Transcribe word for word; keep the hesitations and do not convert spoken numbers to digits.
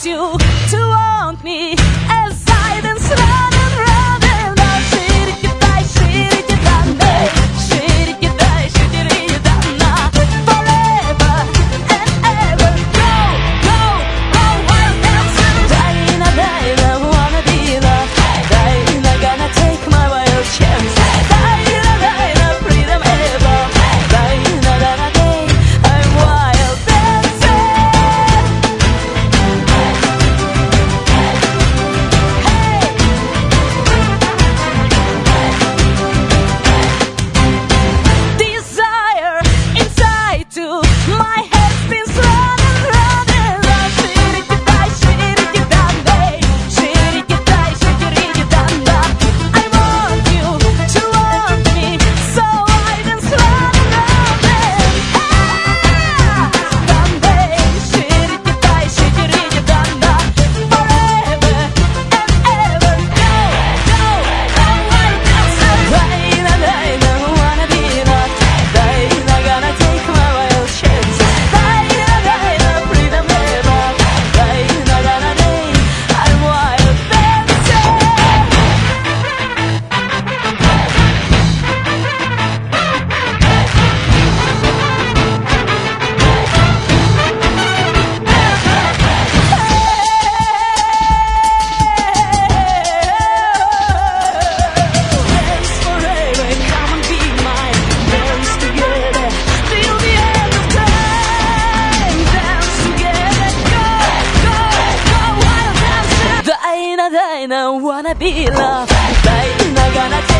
want you to want me as I dance round and round and round. Shiriki-dai, shiriki-dai, shiriki-dai, shiriki-dai, forever and ever. Go, go, go wild dancing. Daina, Daina, wanna be loved. Daina, gonna take my wild chance. Daina, Daina, freedom ever. Daina, Daina, day, I'm wild dancing. Desire inside too. My head spins round and round and round. Shiriki-dai, shiriki-dai, shiriki-dai, shiriki-dai. I want you to want me, so I dance round and round and Dande, shiriki-dai, shiriki-dai, forever and ever. Go, go, go wild dancer. Daina, Daina, wanna be loved. Daina, gonna take my wild chance. Daina, Daina, freedom ever. Daina, gonna day, I'm wild dancing. Dance forever, come and be mine. Dance together till the end of time. Dance together, go, go, go wild dancing. Daina, Daina, wanna be loved. Daina, gonna